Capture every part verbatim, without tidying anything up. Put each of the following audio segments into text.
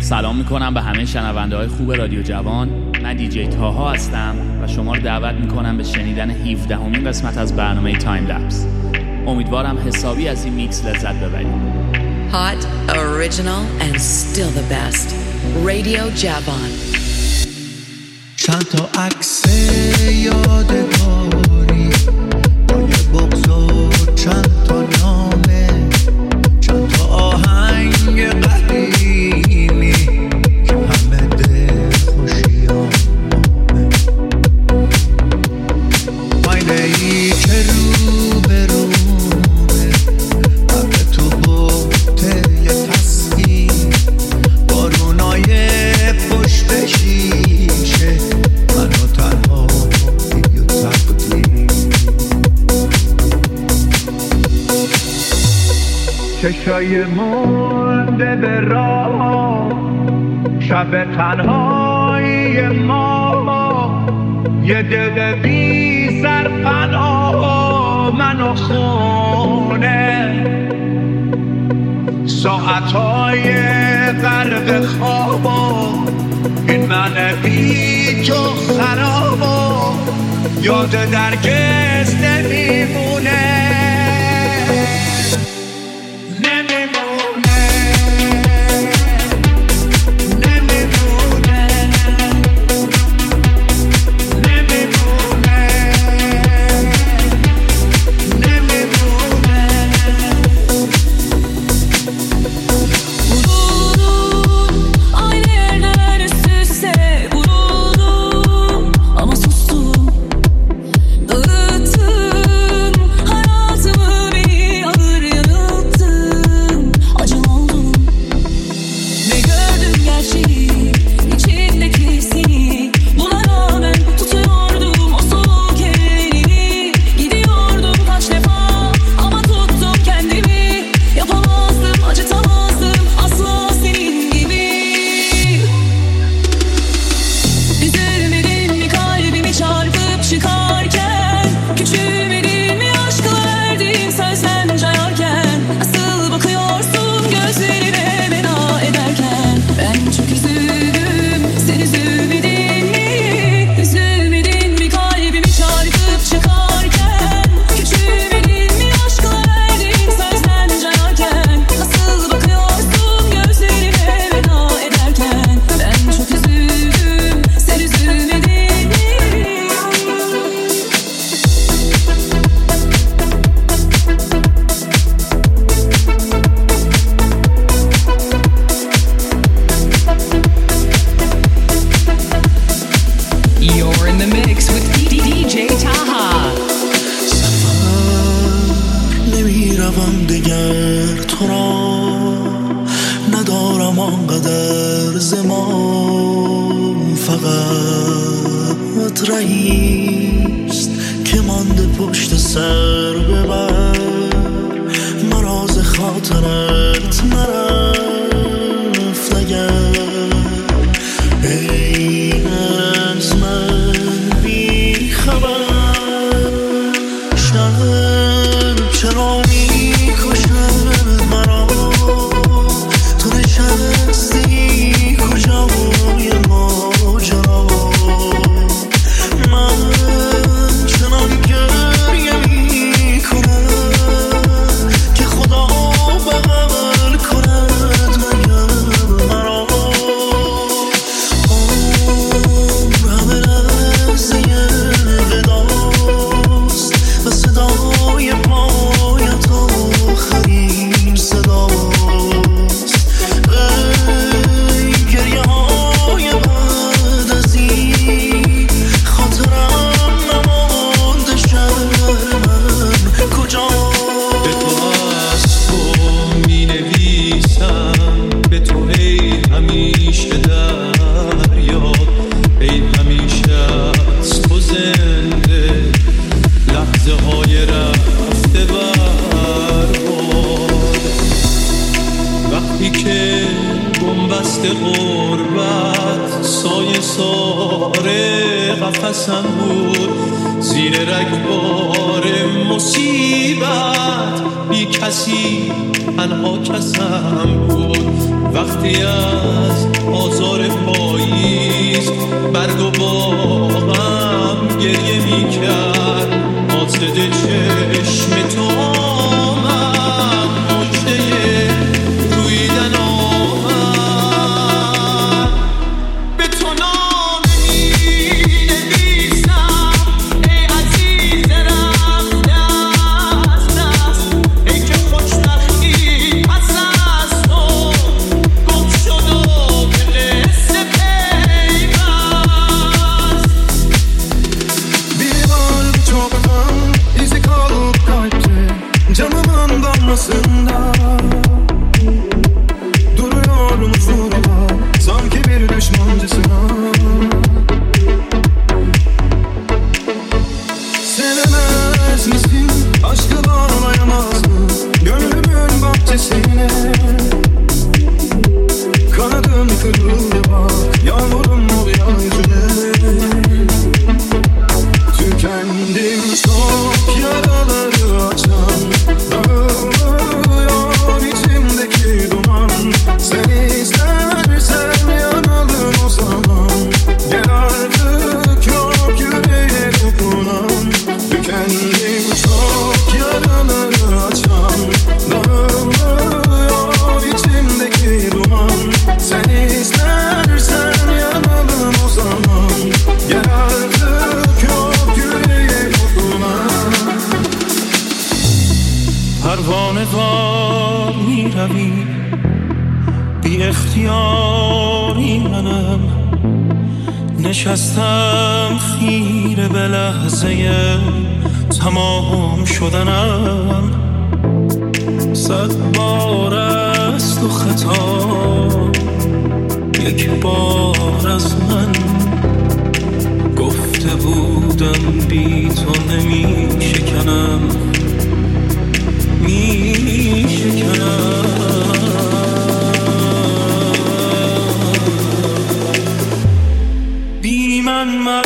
سلام میکنم به همه شنونده های خوب رادیو جوان. من دیجی تاها هستم و شما رو دعوت میکنم به شنیدن هفدهمین قسمت از برنامه تایم لپس. امیدوارم حسابی از این میکس لذت ببرید. Hot, original and still the best. Radio جوان. چند تا عکس یادگاری با یه بغض و چند تا نامه، چند تا آهنگ قدیمی که همه دل خوشیامه. آینه ای که رو به رومه، همه تو بوته یه تصویر، بارونای پشت شیشه، منو تنها بی و تقدیر. چشای مونده به راه، شب تنهایی ما، یه دل بی سرپناه منو خونه، ساعتهای غرق خوابا، این من بی تو خرابا، یاد درگز نمیمونه. کسی تنها کسم بود وقتی از بازار پاییز برگ و باغم گریه میکرد قاصد چشم تو آمد مجده رویدن آمد به تو نامه می‌نویسم ای عزیز رفته از دست ای که خوشبختی پس از تو گم شد و به قصه پیوست Bir çoktan izi kalıp kalpte canımın damlasında duruyorum huzurla sanki bir düşmancısına. Sevemez misin aşkı bağlayamaz mı gönlümün bahçesine? Kanadım kırıldı bak yağmurum oluyor yüzüne. Tükendim çok yaraları açan dağılıyor içimdeki duman. Sen istersen yanalım o zaman gel artık yok yüreğe dokunan. Tükendim çok yaraları açan dağılıyor içimdeki duman. Sen istersen yanalım o zaman gel artık yok yüreğe dokunan. پروانه وار می روی بی اختیاری منم نشستم خیره به لحظه تمام شدنم صد بار است و خطا یک بار از من گفته بودم بی تو نمی شکنم می شکنم بی من مرا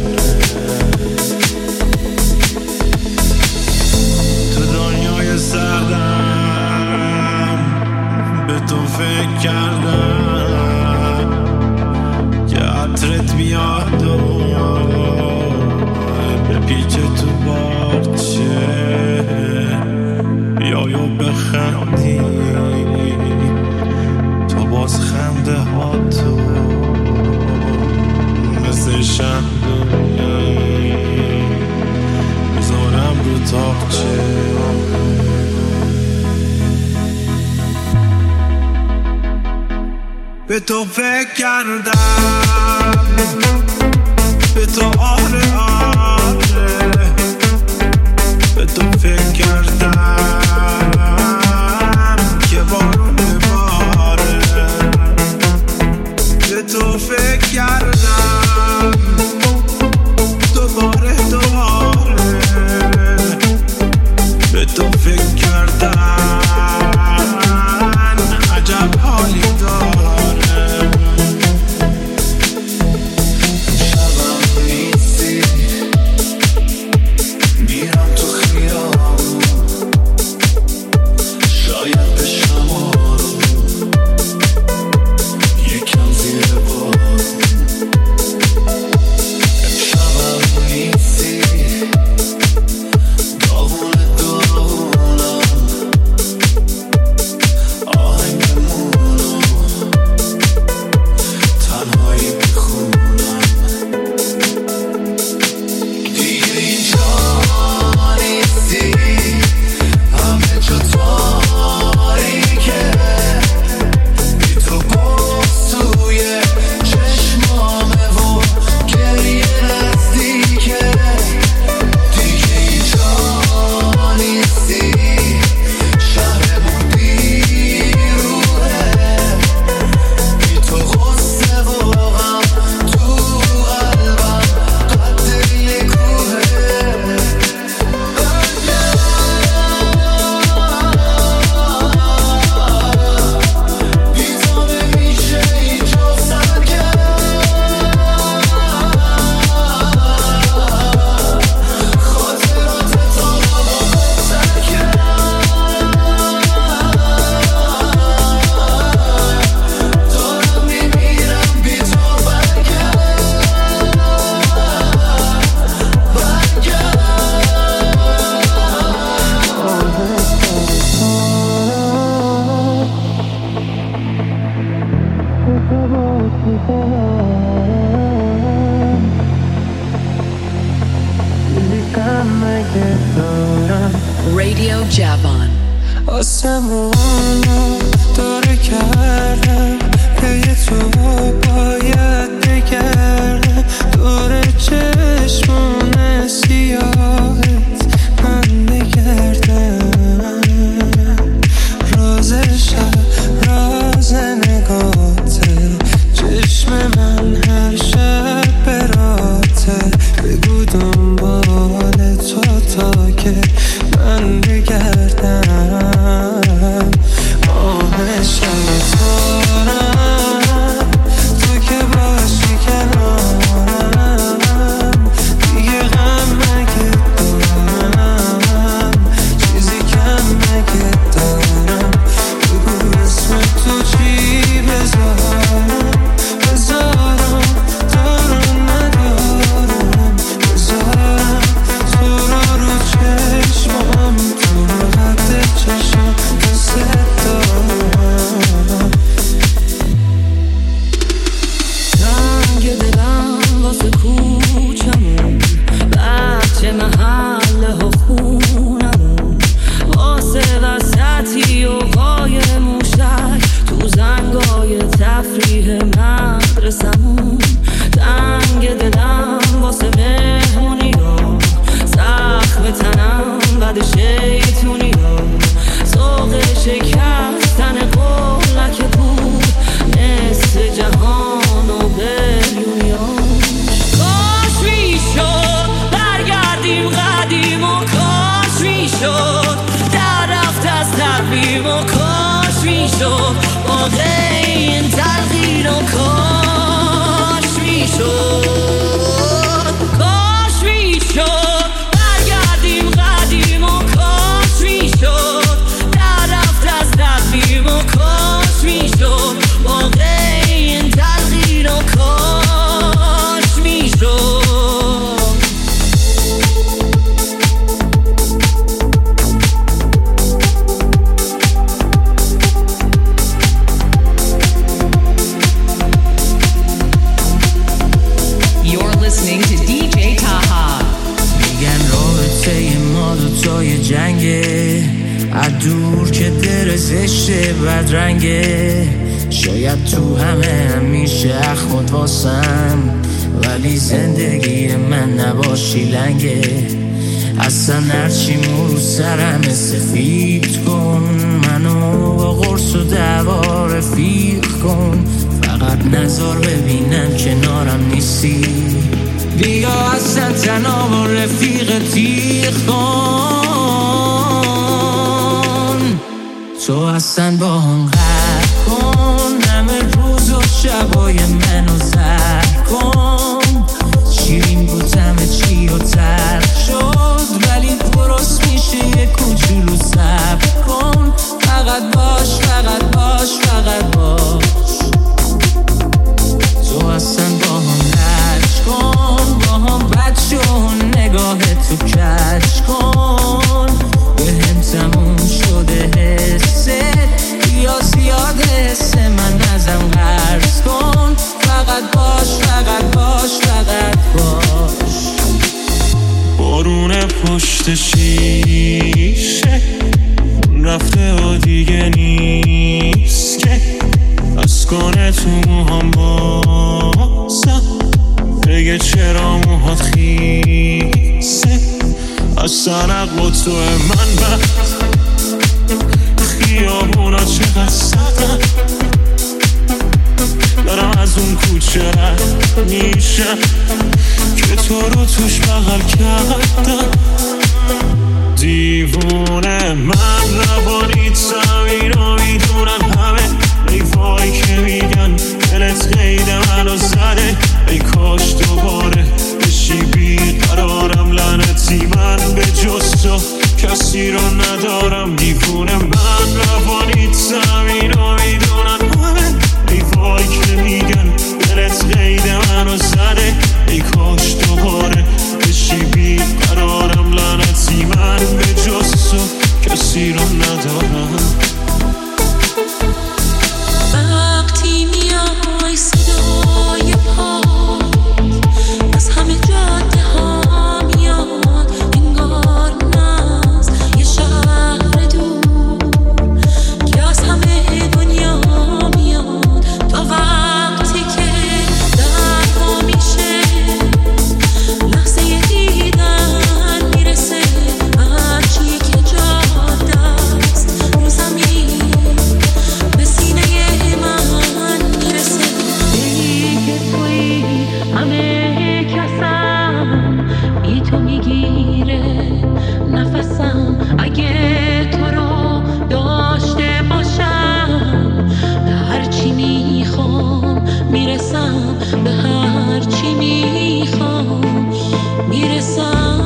تو دنیای سر اتاقچه به تو فکر کردم به تو آره آره به تو فکر کردم که بارون باره به تو فکر کردم دوباره دوباره به تو فکر کردم عجب حالی داره شبم نیستی میرم تو خیام شاید بشم آروم یکم زیر بارون شبم نیستی داغونه داغونم آهنگ مونم تنهایی میخونم دیگه اینجا نیستی همه جا تاریکه بی تو گفت توی چشمامه و گریه نزدیکه دیگه اینجا نیستی شهرمون بیروحه بی تو غصه و غم تو قلبم قد یه کوهه بی تو نمیشه اینجا سرگرم خاطرات تا بابا سرگرم دارم میمیرم بی تو برگرم Radio Javon. آسمونو داره کردم پی تو باید بگردم دور چشمون سیاهت من بگردم راز شب راز نگاته چشم من هر شب براته بگو دنبال تو تا که من بگردم آه شیطانم تو که باشی کنارم دیگه غم مگه دارم چیزی کم مگه دارم بگو اسم تو چی بذارم بذارم دارم ندارم بذارم تو رو رو چشمم تو رو قد چشم دوست دارم تنگ دلم واسه کوچمون بچه محله ها خونمون واسه وسطی و قای موشک تو زنگای تفریح مدرسمون تنگ دلم واسه مهمونی ها زخم تنم بد شیطونی ها ذوق شکستن قولک بود نصف جهان و بریونیاش کاش میشد برگردیم قدیم و کاش میشد در رفت از تقویم و کاش میشد واقع این تغییر و کاش میشد کاش میشد برگردیم قدیم و کاش میشد در رفت از تقویم و کاش میشد واقع این تغییر و کاش میشد روزای جنگه، از دور که در زشته بدرنگه، شاید تو همه همیشه اخمد واسم، ولی زندگی من نباشی لنگه. اصلا هرچی مو سرم سفید کن، منو با قرص و دعوا رفیق کن، فقط نظر ببینم کنارم نیستی، بیا اصلا تنها با رفیق تیغ کن. تو اصلا با هم غرق کن، همه روز و شبای منو زرد کن، شیرین بود همه چی و ترک شد، ولی درست میشه یه کوچولو صبر کن، فقط باش فقط باش فقط باش. تو اصلا با هم لج کن، با هم بد شون، نگاه تو کج کن، به هم تموم شده حسه، یا زیاد حسه من ازم قرض کن، فقط باش فقط باش فقط باش. بارون پشت شیشه رفته و دیگه نیست که از کنه تو موهام بازم، بگه چرا موهات خیسه، اصلا عقل تو من بست، خیابونا چقدر سختن، دارم از اون کوچه رد میشم که تو رو توش بغل کردم، دیوونه من روانی زمین رو میدونن همه، ای وای که میگن دلت قید منو زده، ای کاش دوباره بشی بیقرارم، لعنتی من به جز تو کسی رو ندارم، دیوونه من روانی زمین رو میدونن همه، ای وای که میگن دلت قید منو زده، ای کاش دوباره بشی بیقرارم، لعنتی من به جز تو کسی رو ندارم. وقتی میای صدای پا از همه جاده ها میاد، انگار ناز یه شهر دور که از همه دنیا میاد، تا وقتی که دعوا میشه لحظه دیدن میرسه، هرچی که جاده است رو زمین به سینه من میرسه، ای که توی همه کسم، بی تو میگیره نفسم، اگه تو رو داشته باشم به هرچی میخوام میرسم، به هرچی میخوام میرسم.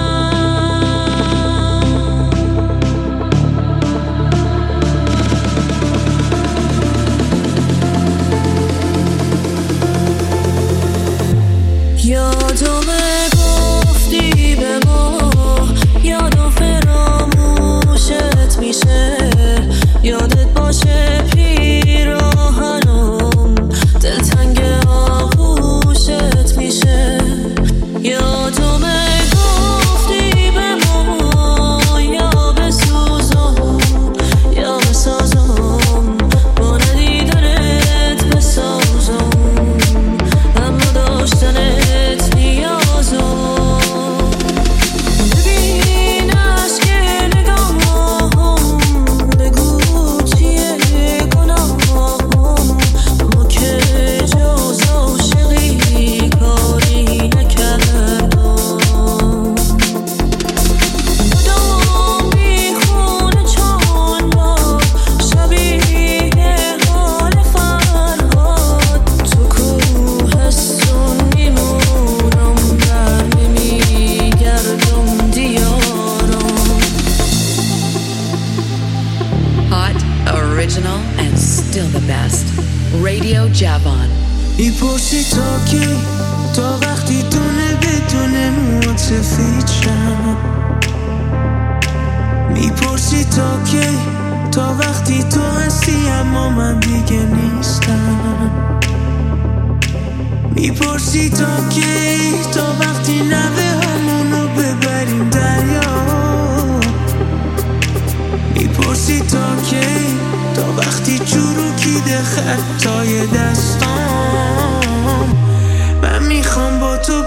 یادمه گفتی به ما، یادم فراموشت میشه، یادت باشه پیراهنم دلتنگ آغوشت میشه، یادمه گفتی به ما، یا بسوزم یا بسازم، با ندیدنت بسازم، اما داشتنت نیازم، ببین از که نگاهم، بگو چیه گناهم، ما که جز عاشقی کاری نکردم، مدام بیخونه چون با شبیه حال فرهاد، تو کوهستون میمونم بر نمیگردم دیارم. Hot, original, and still the best. Radio Javon. میپرسی تا کی، تا وقتی دونه بدون موت سفید شم، میپرسی تا کی، تا وقتی تو هستی اما من دیگه نیستم، میپرسی تا کی، تا وقتی نوه همونو ببریم دریا، خطای دستام. من میخوام با تو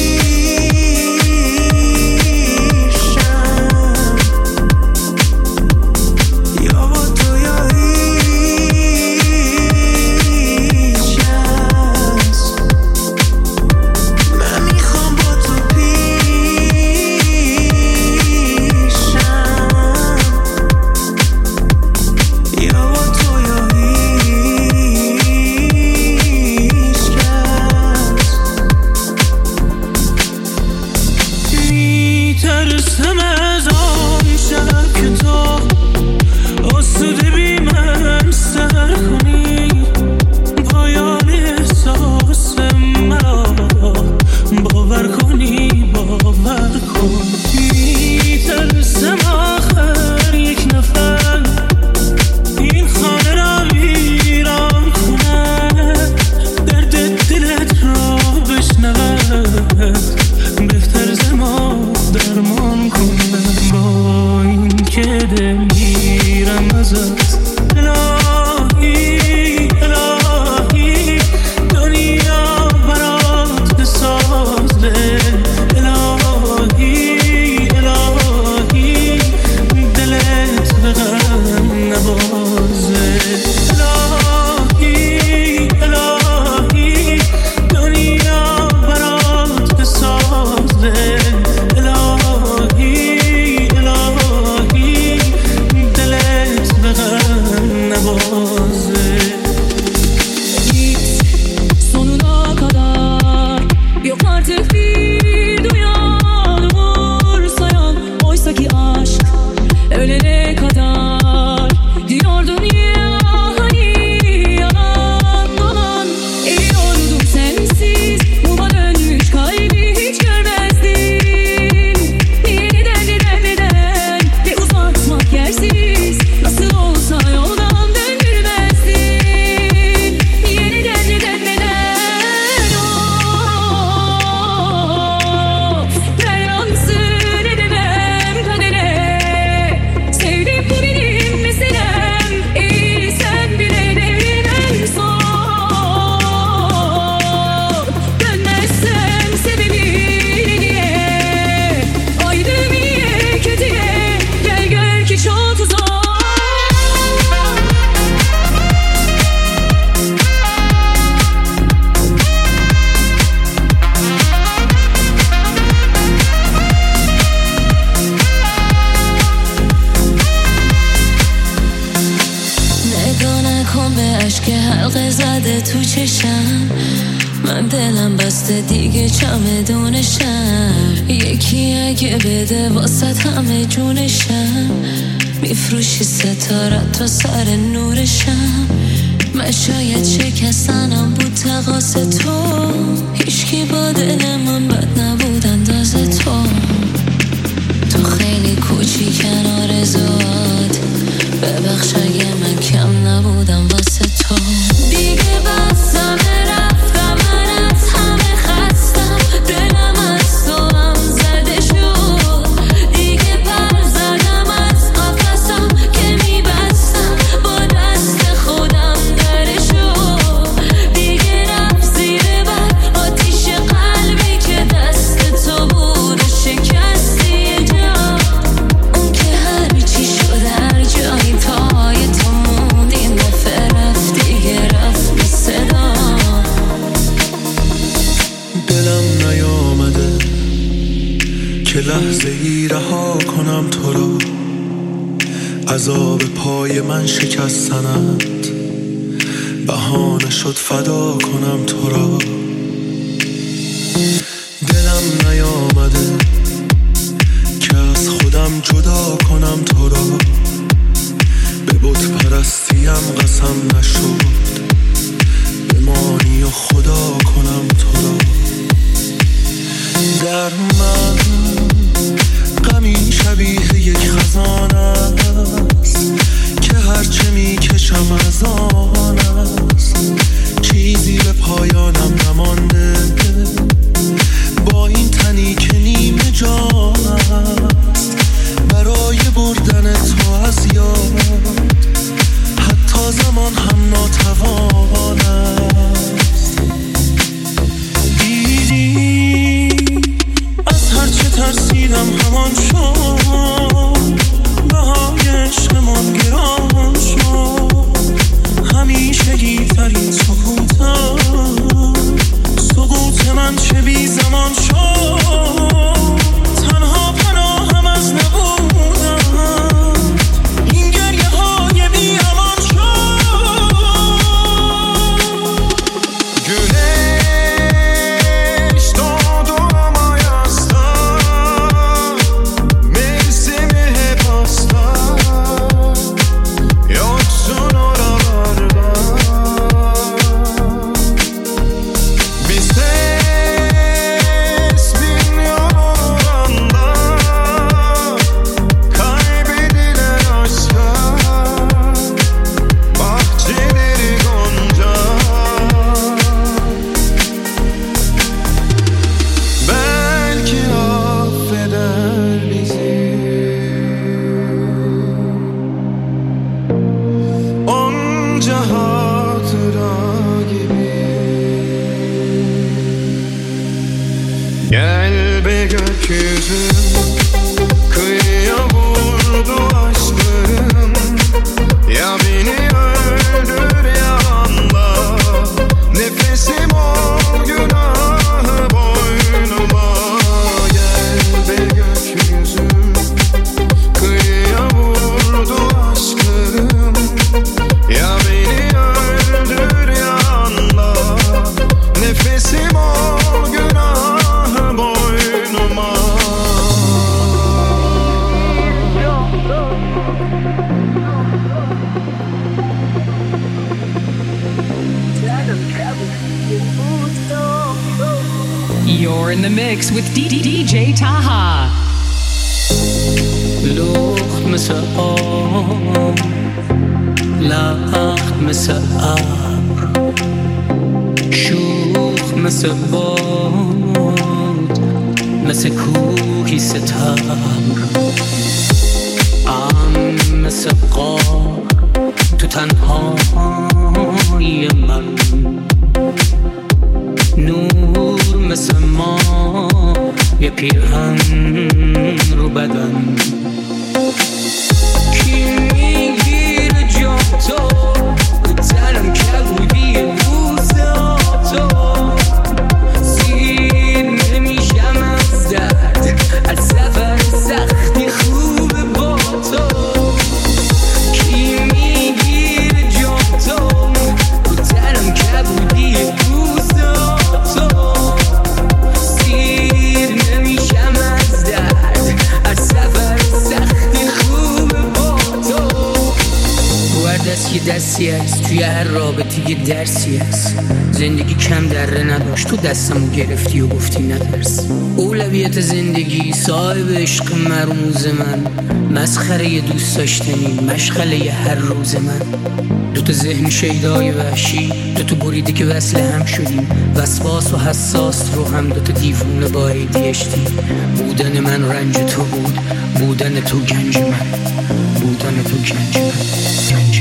میفروشی ستارت تا سر نورشم. من شاید شکستنم بود تقاس تو، هیچکی با دل من بد نبود اندازه تو. تو خیلی کوچیکن آرزوات، ببخش اگه من کم نبودم واسه تو. دیگه بسم رفتم، من از همه خستم، دلم از تو هم زده شد. دیگه پر زدم از قفسم که میبستم، با دست خودم درشو. دیگه رفت زیر بر آتیش قلبی که دست تو بود و شکستی جا. اون که هر چی شد هر جایی پای تو موند، این دفعه رفت دیگه رفت به صدا. دلم نیامده که لحظه ای رها کنم تو را، عذاب پای من شکستنت بهانه شد فدا کنم تو را. دلم نیامده که از خودم جدا کنم تو را، به بت پرستیم قسم نشد بمانی و خدا کنم تو را. در من غمی شبیه یک خزان است که هرچه میکشم از آن است، چیزی به پایانم نمانده gökyüzüm kıyıya vurdu aşkım. Ya beni öldür ya anla, nefesim ol günahı boynuma. Gel be gökyüzüm kıyıya vurdu aşkım. Ya beni öldür ya anla, nefesim ol günahı boynuma. You're in the mix with D D D J Taha. لخت مثل آب، لخت مثل ابر، شوخ مثل باد، مثل کوهی ستبر. ام مثل قار تو تنهایی من، نور مثل ما یه پیرهن رو بدن. کی میگیره جا تو تنم کبودی روزا تو، سیر نمیشم از درد، از سفر سختی خوبه با تو. کی میگیره جا تو تنم کبودی روزا تو، سیر نمیشم از درد، از سفر سختی خوبه با تو. هر دست یه دستی هست، توی هر رابطه یه درسی هست. زندگی کم دره نداشت، تو دستمو گرفتی و گفتی نترس. اولویت زندگی صاحب عشق مرموز من، مسخره یه دوست داشتنی، مشغله یه هر روز من. دوتا ذهن شیدای وحشی، دوتا بریده که وصل هم شدیم، وسواس و حساس رو هم دوتا دیوونه با ای دی اچ دی. بودن من رنج تو بود، بودن تو گنج من، بودن تو گنج من، گنج